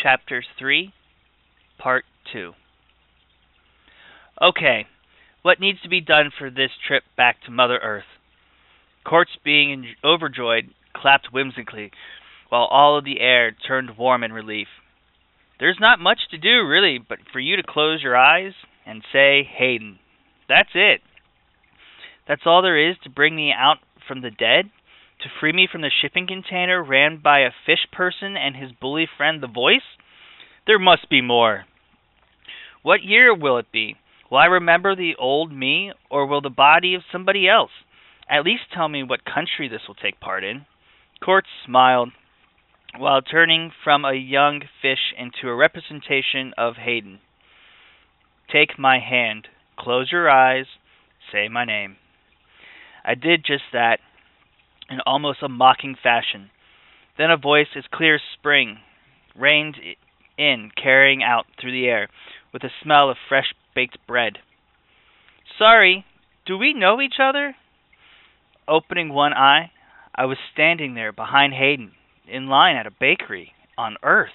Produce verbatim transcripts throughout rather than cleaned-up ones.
Chapter three, Part two. Okay, what needs to be done for this trip back to Mother Earth? Quartz, being overjoyed, clapped whimsically, while all of the air turned warm in relief. There's not much to do, really, but for you to close your eyes and say, Hayden. That's it. That's all there is to bring me out from the dead? To free me from the shipping container ran by a fish person and his bully friend, the Voice? There must be more. What year will it be? Will I remember the old me, or will the body of somebody else? At least tell me what country this will take part in. Quartz smiled, while turning from a young fish into a representation of Hayden. Take my hand, close your eyes, say my name. I did just that, in almost a mocking fashion. Then a voice as clear as spring rained in, carrying out through the air, with a smell of fresh-baked bread. Sorry, do we know each other? Opening one eye, I was standing there behind Hayden, in line at a bakery on Earth.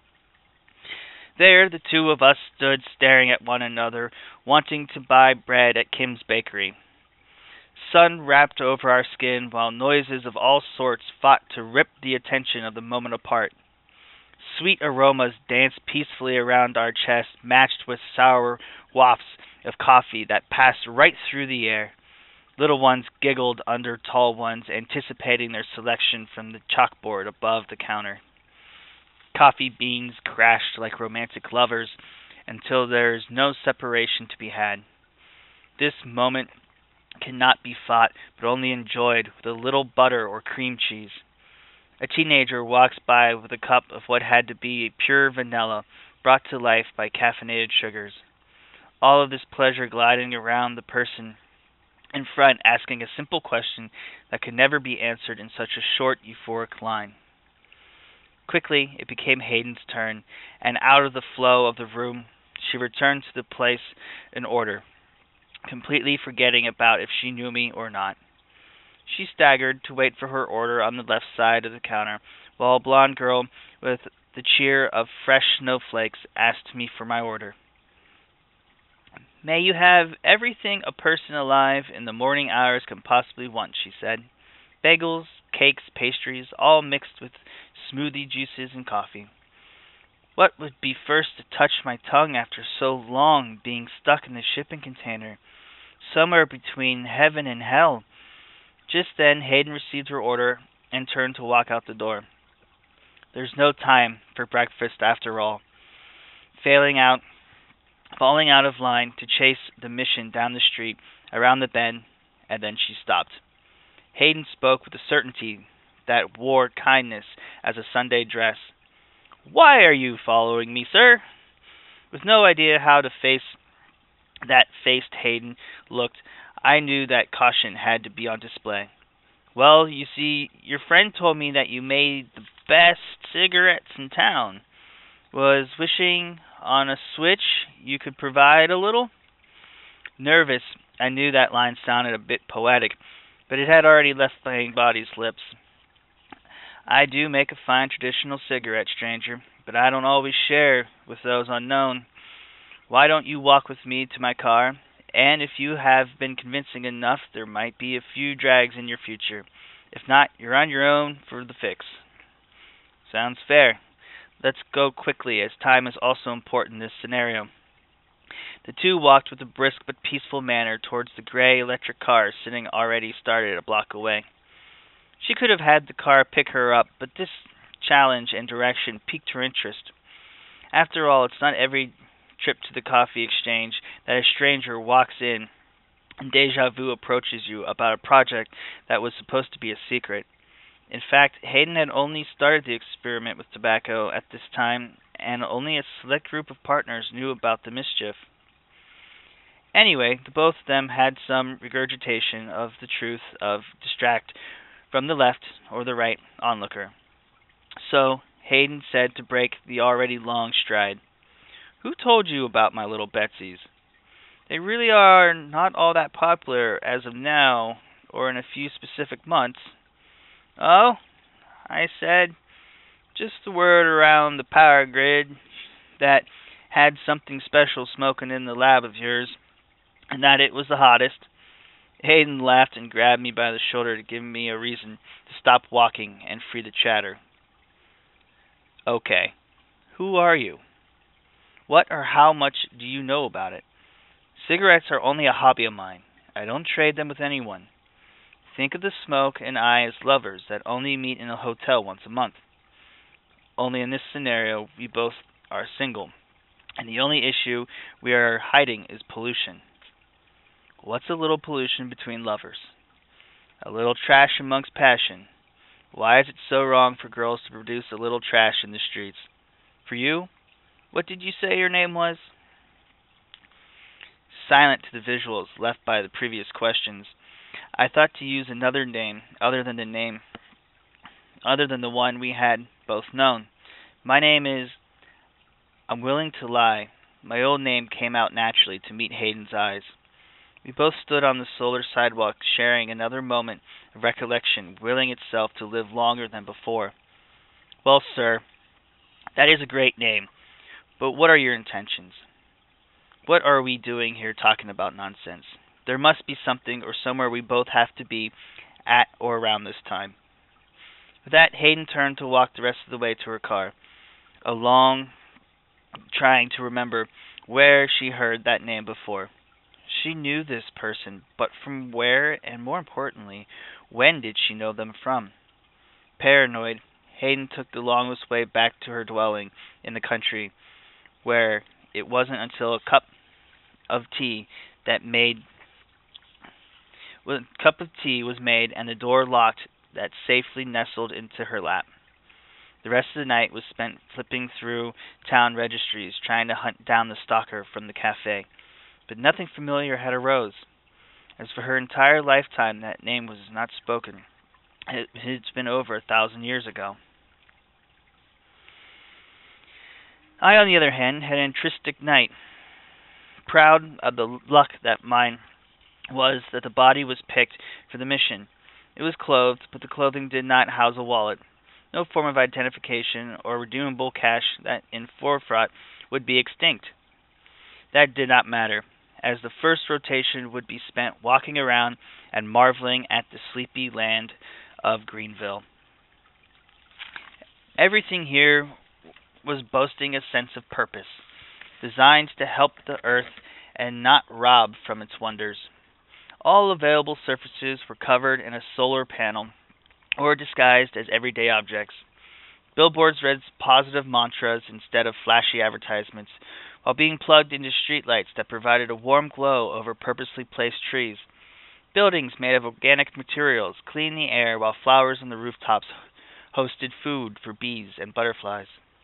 There, the two of us stood staring at one another, wanting to buy bread at Kim's bakery. Sun wrapped over our skin, while noises of all sorts fought to rip the attention of the moment apart. Sweet aromas danced peacefully around our chest, matched with sour wafts of coffee that passed right through the air. Little ones giggled under tall ones, anticipating their selection from the chalkboard above the counter. Coffee beans crashed like romantic lovers until there is no separation to be had. This moment cannot be fought, but only enjoyed with a little butter or cream cheese. A teenager walks by with a cup of what had to be pure vanilla, brought to life by caffeinated sugars. All of this pleasure gliding around the person in front, asking a simple question that could never be answered in such a short, euphoric line. Quickly, it became Hayden's turn, and out of the flow of the room, she returned to the place in order, completely forgetting about if she knew me or not. She staggered to wait for her order on the left side of the counter, while a blonde girl with the cheer of fresh snowflakes asked me for my order. May you have everything a person alive in the morning hours can possibly want, she said. Bagels, cakes, pastries, all mixed with smoothie juices and coffee. What would be first to touch my tongue after so long being stuck in the shipping container, somewhere between heaven and hell? Just then, Hayden received her order and turned to walk out the door. There's no time for breakfast after all. Failing out, falling out of line to chase the mission down the street, around the bend, and then she stopped. Hayden spoke with a certainty that wore kindness as a Sunday dress. Why are you following me, sir? With no idea how to face that faced Hayden looked, I knew that caution had to be on display. Well, you see, your friend told me that you made the best cigarettes in town. Was wishing on a switch you could provide a little? Nervous, I knew that line sounded a bit poetic, but it had already left the body's lips. I do make a fine traditional cigarette, stranger, but I don't always share with those unknown. Why don't you walk with me to my car? And if you have been convincing enough, there might be a few drags in your future. If not, you're on your own for the fix. Sounds fair. Let's go quickly, as time is also important in this scenario. The two walked with a brisk but peaceful manner towards the gray electric car sitting already started a block away. She could have had the car pick her up, but this challenge and direction piqued her interest. After all, it's not every trip to the coffee exchange that a stranger walks in and deja vu approaches you about a project that was supposed to be a secret. In fact, Hayden had only started the experiment with tobacco at this time, and only a select group of partners knew about the mischief. Anyway, the both of them had some regurgitation of the truth of distract from the left or the right onlooker. So, Hayden said to break the already long stride, Who told you about my little Betsies? They really are not all that popular as of now, or in a few specific months. Oh, I said, Just the word around the power grid that had something special smoking in the lab of yours, and that it was the hottest. Hayden laughed and grabbed me by the shoulder to give me a reason to stop walking and free the chatter. Okay, who are you? What or how much do you know about it? Cigarettes are only a hobby of mine. I don't trade them with anyone. Think of the smoke and I as lovers that only meet in a hotel once a month. Only in this scenario, we both are single, and the only issue we are hiding is pollution. What's a little pollution between lovers? A little trash amongst passion. Why is it so wrong for girls to produce a little trash in the streets? For you, what did you say your name was? Silent to the visuals left by the previous questions, I thought to use another name other than the name, other than the one we had both known. My name is... I'm willing to lie. My old name came out naturally to meet Hayden's eyes. We both stood on the solar sidewalk, sharing another moment of recollection, willing itself to live longer than before. Well, sir, that is a great name, but what are your intentions? What are we doing here talking about nonsense? There must be something or somewhere we both have to be at or around this time. With that, Hayden turned to walk the rest of the way to her car, along trying to remember where she heard that name before. She knew this person, but from where, and more importantly, when did she know them from? Paranoid, Hayden took the longest way back to her dwelling in the country, where it wasn't until a cup of tea that made a cup of tea was made and the door locked that safely nestled into her lap. The rest of the night was spent flipping through town registries, trying to hunt down the stalker from the cafe. But nothing familiar had arose. As for her entire lifetime, that name was not spoken. It, it's been over a thousand years ago. I, on the other hand, had an intrinsic night. Proud of the luck that mine was that the body was picked for the mission. It was clothed, but the clothing did not house a wallet. No form of identification or redeemable cash that in forethought would be extinct. That did not matter, as the first rotation would be spent walking around and marveling at the sleepy land of Greenville. Everything here was boasting a sense of purpose, designed to help the earth and not rob from its wonders. All available surfaces were covered in a solar panel or disguised as everyday objects. Billboards read positive mantras instead of flashy advertisements, while being plugged into streetlights that provided a warm glow over purposely placed trees. Buildings made of organic materials cleaned the air, while flowers on the rooftops hosted food for bees and butterflies.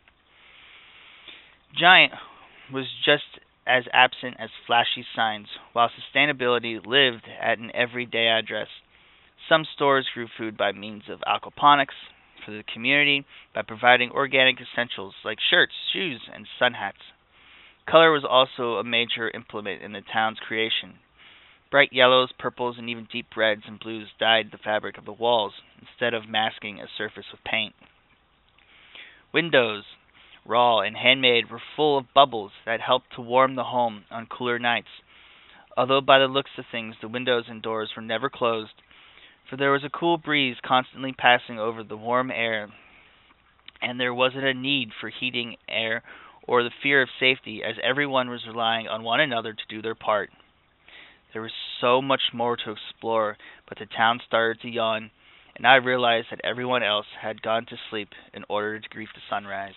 Giant was just as absent as flashy signs, while sustainability lived at an everyday address. Some stores grew food by means of aquaponics for the community by providing organic essentials like shirts, shoes, and sun hats. Color was also a major implement in the town's creation. Bright yellows, purples, and even deep reds and blues dyed the fabric of the walls instead of masking a surface with paint. Windows, raw and handmade, were full of bubbles that helped to warm the home on cooler nights. Although by the looks of things the windows and doors were never closed, for there was a cool breeze constantly passing over the warm air, and there wasn't a need for heating air or the fear of safety, as everyone was relying on one another to do their part. There was so much more to explore, but the town started to yawn, and I realized that everyone else had gone to sleep in order to greet the sunrise.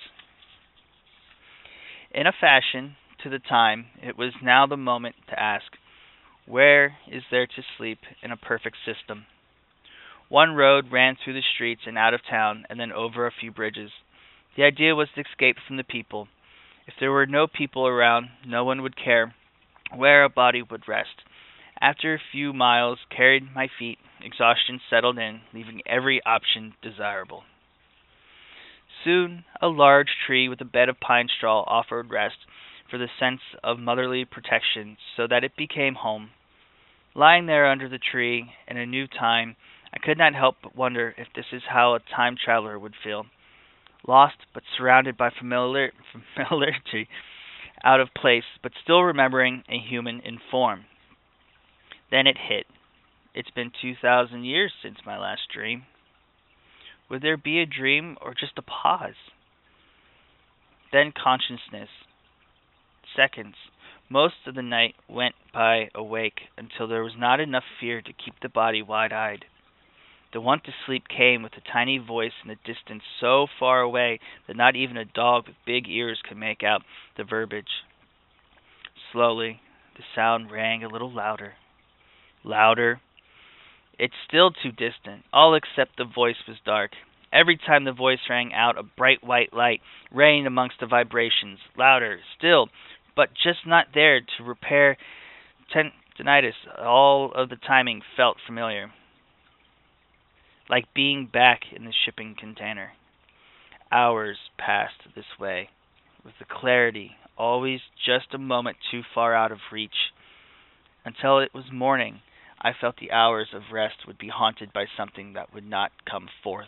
In a fashion to the time, it was now the moment to ask, where is there to sleep in a perfect system? One road ran through the streets and out of town, and then over a few bridges. The idea was to escape from the people. If there were no people around, no one would care where a body would rest. After a few miles carried my feet, exhaustion settled in, leaving every option desirable. Soon, a large tree with a bed of pine straw offered rest for the sense of motherly protection, so that it became home. Lying there under the tree in a new time, I could not help but wonder if this is how a time traveler would feel. lost but surrounded by familiar, familiarity, out of place but still remembering a human in form. Then it hit. It's been two thousand years since my last dream. Would there be a dream or just a pause? Then consciousness. Seconds. Most of the night went by awake until there was not enough fear to keep the body wide-eyed. The want to sleep came with a tiny voice in the distance so far away that not even a dog with big ears could make out the verbiage. Slowly, the sound rang a little louder. Louder. It's still too distant. All except the voice was dark. Every time the voice rang out, a bright white light reigned amongst the vibrations. Louder. Still, but just not there to repair tendinitis. All of the timing felt familiar, like being back in the shipping container. Hours passed this way, with the clarity always just a moment too far out of reach. Until it was morning, I felt the hours of rest would be haunted by something that would not come forth.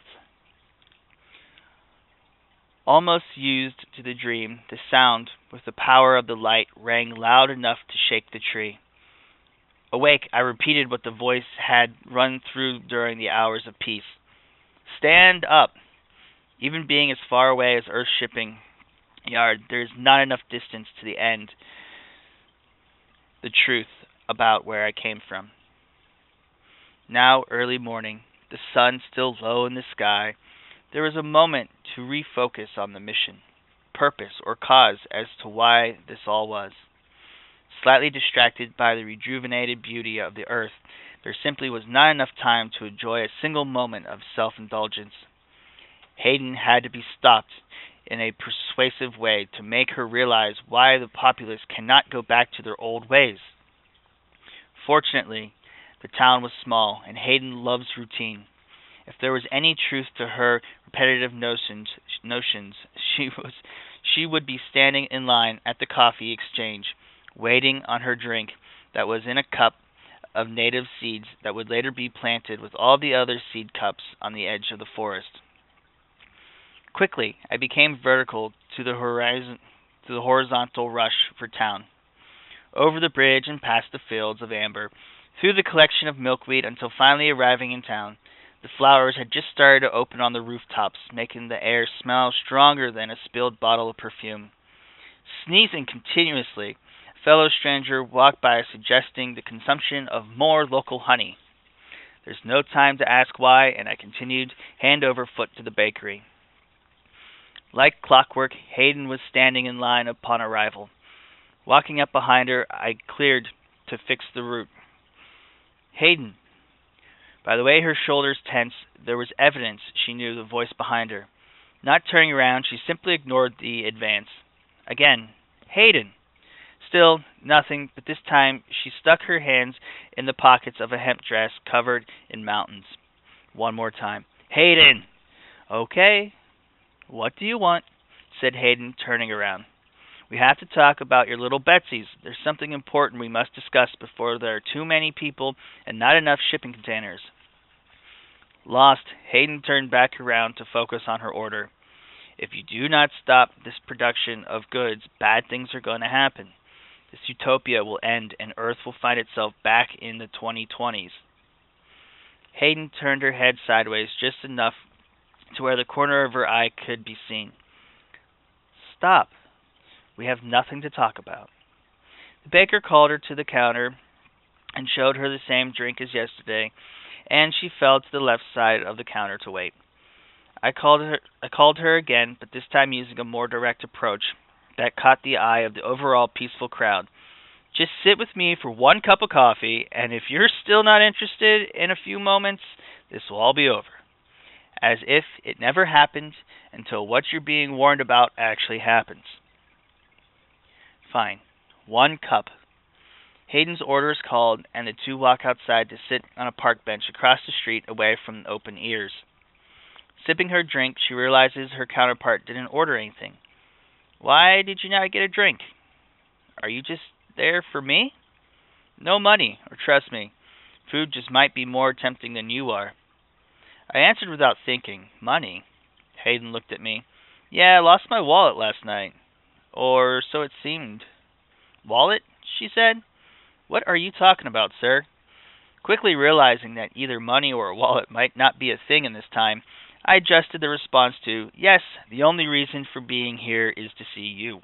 Almost used to the dream, the sound, with the power of the light, rang loud enough to shake the tree. Awake, I repeated what the voice had run through during the hours of peace. Stand up! Even being as far away as Earth's shipping yard, there is not enough distance to the end. The truth about where I came from. Now early morning, the sun still low in the sky, there was a moment to refocus on the mission, purpose, or cause as to why this all was. Slightly distracted by the rejuvenated beauty of the earth, there simply was not enough time to enjoy a single moment of self-indulgence. Hayden had to be stopped in a persuasive way to make her realize why the populace cannot go back to their old ways. Fortunately, the town was small, and Hayden loves routine. If there was any truth to her repetitive notions, notions she was, she would be standing in line at the coffee exchange, waiting on her drink that was in a cup of native seeds that would later be planted with all the other seed cups on the edge of the forest. Quickly, I became vertical to the horizon, to the horizontal rush for town, over the bridge and past the fields of amber, through the collection of milkweed until finally arriving in town. The flowers had just started to open on the rooftops, making the air smell stronger than a spilled bottle of perfume. Sneezing continuously, a fellow stranger walked by suggesting the consumption of more local honey. There's no time to ask why, and I continued hand over foot to the bakery. Like clockwork, Hayden was standing in line upon arrival. Walking up behind her, I cleared to fix the route. Hayden. By the way her shoulders tensed, there was evidence she knew the voice behind her. Not turning around, she simply ignored the advance. Again, Hayden. Still, nothing, but this time she stuck her hands in the pockets of a hemp dress covered in mountains. One more time. Hayden! Okay. What do you want? Said Hayden, turning around. We have to talk about your little Betsy's. There's something important we must discuss before there are too many people and not enough shipping containers. Lost, Hayden turned back around to focus on her order. If you do not stop this production of goods, bad things are going to happen. This utopia will end and Earth will find itself back in the twenty twenties. Hayden turned her head sideways just enough to where the corner of her eye could be seen. Stop. We have nothing to talk about. The baker called her to the counter and showed her the same drink as yesterday, and she fell to the left side of the counter to wait. I called her I called her again, but this time using a more direct approach that caught the eye of the overall peaceful crowd. Just sit with me for one cup of coffee, and if you're still not interested in a few moments, this will all be over. As if it never happened until what you're being warned about actually happens. Fine. One cup. Hayden's order is called, and the two walk outside to sit on a park bench across the street away from open ears. Sipping her drink, she realizes her counterpart didn't order anything. Why did you not get a drink? Are you just there for me? No money, or trust me, food just might be more tempting than you are. I answered without thinking. Money? Hayden looked at me. Yeah, I lost my wallet last night. Or so it seemed. Wallet? She said. What are you talking about, sir? Quickly realizing that either money or a wallet might not be a thing in this time, I adjusted the response to, yes, the only reason for being here is to see you.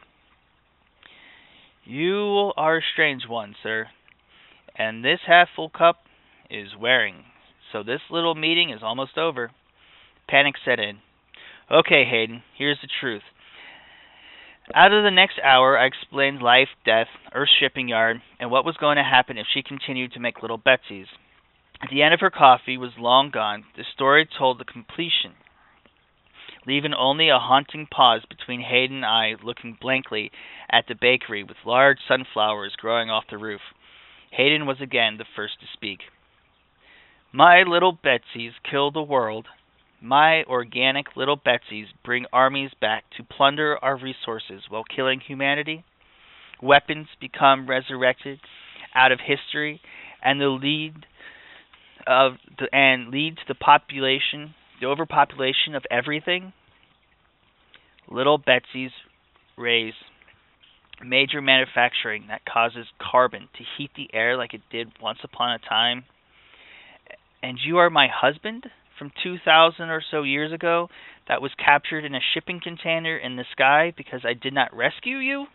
You are a strange one, sir, and this half full cup is wearing, so this little meeting is almost over. Panic set in. Okay, Hayden, here's the truth. Out of the next hour, I explained life, death, Earth shipping yard, and what was going to happen if she continued to make little Betsy's. At the end of her coffee was long gone, the story told the completion, leaving only a haunting pause between Hayden and I looking blankly at the bakery with large sunflowers growing off the roof. Hayden was again the first to speak. My little Betsy's kill the world. My organic little Betsy's bring armies back to plunder our resources while killing humanity. Weapons become resurrected out of history and the lead of the, and lead to the population, the overpopulation of everything. Little Betsy's raise major manufacturing that causes carbon to heat the air like it did once upon a time. And you are my husband from two thousand or so years ago that was captured in a shipping container in the sky because I did not rescue you?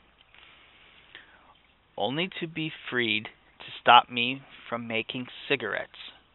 Only to be freed to stop me from making cigarettes.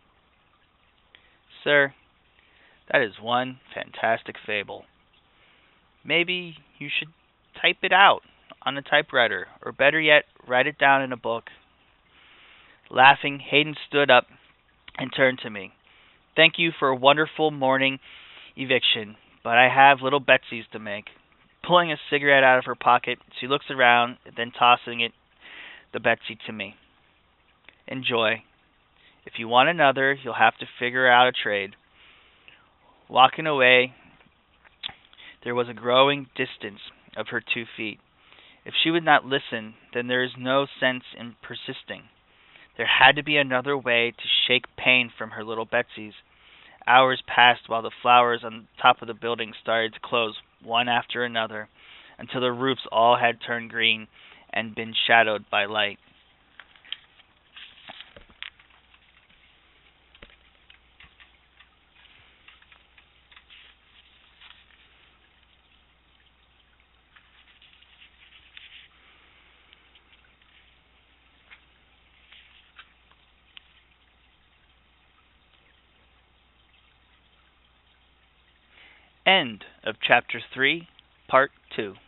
Sir, that is one fantastic fable. Maybe you should type it out on a typewriter, or better yet, write it down in a book. Laughing, Hayden stood up and turned to me. Thank you for a wonderful morning eviction, but I have little Betsy's to make. Pulling a cigarette out of her pocket, she looks around, then tossing it, the Betsy to me. Enjoy. If you want another, you'll have to figure out a trade. Walking away, there was a growing distance of her two feet. If she would not listen, then there is no sense in persisting. There had to be another way to shake pain from her little Betsy's. Hours passed while the flowers on top of the building started to close one after another, until the roofs all had turned green and been shadowed by light. End of Chapter three, Part two.